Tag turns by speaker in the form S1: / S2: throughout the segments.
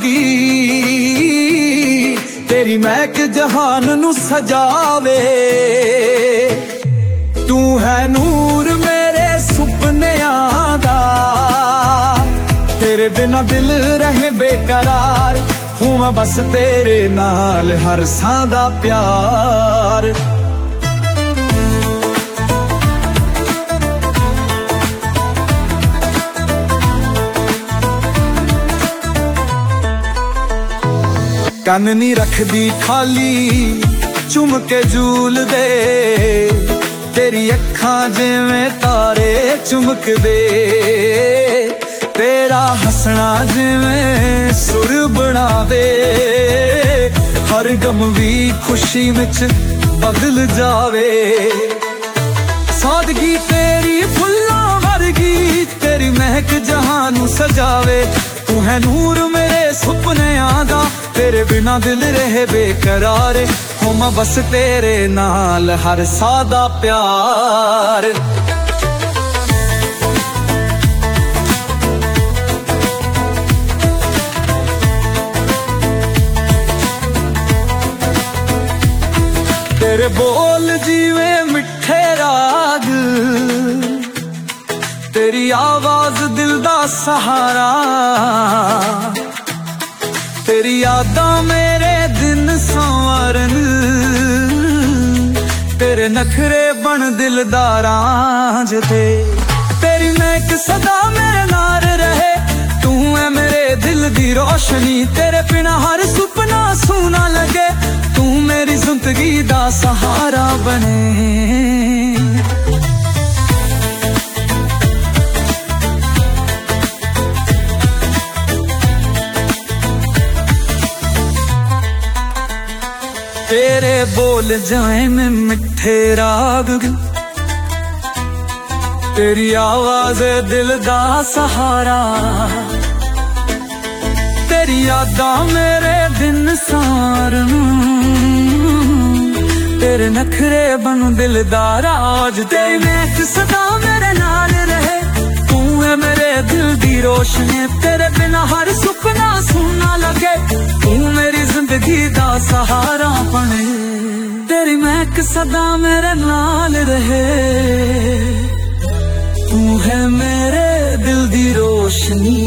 S1: जावेगी। तेरी महक जहान नू सजावे। तू है नूर मेरे सुपनियां दा, तेरे बिना दिल रहे बेकरार। हूँ मैं बस तेरे नाल हर सां दा प्यार। कन नी रखदी खाली चुम के झूल दे, तेरी अखां जिवें तारे चुमक दे। तेरा हसना जिवें सुर बना दे, हर गम भी खुशी विच बदल जावे। सादगी तेरी फुल्लां वर्गी, तेरी महक जहान सजावे। तू है नूर मेरे सुपनियां दा, तेरे बिना दिल रहे बेकरार। हो मैं बस तेरे नाल हर सादा प्यार। तेरे बोल जीवे मिठे राग, तेरी आवाज दिल दा सहारा। तेरी यादां मेरे दिन संवारन, तेरे नखरे बन दिलदारां जते। तेरी महक सदा मेरे नाल रहे, तू है मेरे दिल दी रोशनी। तेरे बिना हर सुपना सूना लगे, तू मेरी जिंदगी दा सहारा बने। तेरे बोल जाए में मिठे राग, तेरी आवाज दिल दा सहारा। तेरी यादां मेरे दिन सारन, तेरे नखरे बन दिलदारा। आज तेरी महक सदा मेरे नाल रहे, तू है मेरे दिल दी रोशनी। तेरे बिना हर सुपना सूना लगे, तू मेरी जिंदगी दा सहारा बने। तेरी महक सदा मेरे नाल रहे, तू है मेरे दिल दी रोशनी।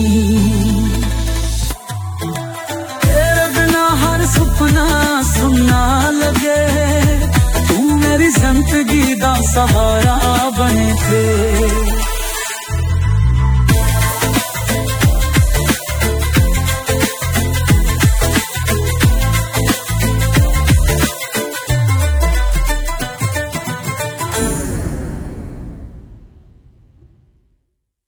S1: तेरे बिना हर सुपना सूना लगे, तू मेरी जिंदगी दा सहारा बने थे।